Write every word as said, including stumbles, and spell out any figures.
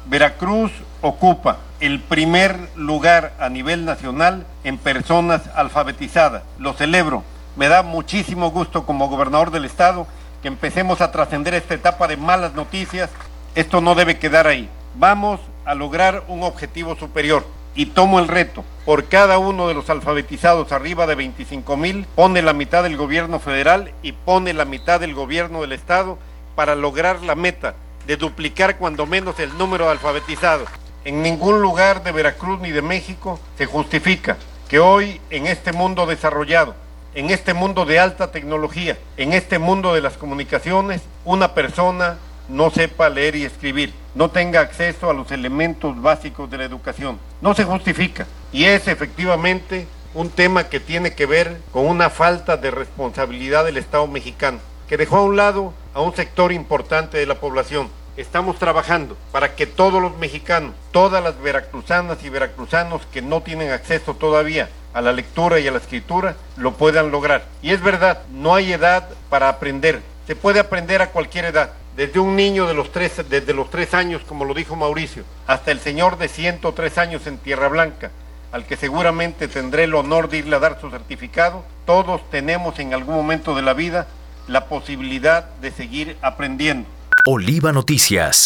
Veracruz ocupa el primer lugar a nivel nacional en personas alfabetizadas. Lo celebro. Me da muchísimo gusto como gobernador del estado que empecemos a trascender esta etapa de malas noticias. Esto no debe quedar ahí. Vamos a lograr un objetivo superior. Y tomo el reto, por cada uno de los alfabetizados arriba de veinticinco mil, pone la mitad del gobierno federal y pone la mitad del gobierno del estado para lograr la meta de duplicar cuando menos el número de alfabetizados. En ningún lugar de Veracruz ni de México se justifica que hoy en este mundo desarrollado, en este mundo de alta tecnología, en este mundo de las comunicaciones, una persona no sepa leer y escribir, no tenga acceso a los elementos básicos de la educación. No se justifica y es efectivamente un tema que tiene que ver con una falta de responsabilidad del Estado mexicano, que dejó a un lado a un sector importante de la población. Estamos trabajando para que todos los mexicanos, todas las veracruzanas y veracruzanos que no tienen acceso todavía a la lectura y a la escritura, lo puedan lograr. Y es verdad, no hay edad para aprender, se puede aprender a cualquier edad. Desde un niño de los tres, desde los tres años, como lo dijo Mauricio, hasta el señor de ciento tres años en Tierra Blanca, al que seguramente tendré el honor de irle a dar su certificado, todos tenemos en algún momento de la vida la posibilidad de seguir aprendiendo. Oliva Noticias.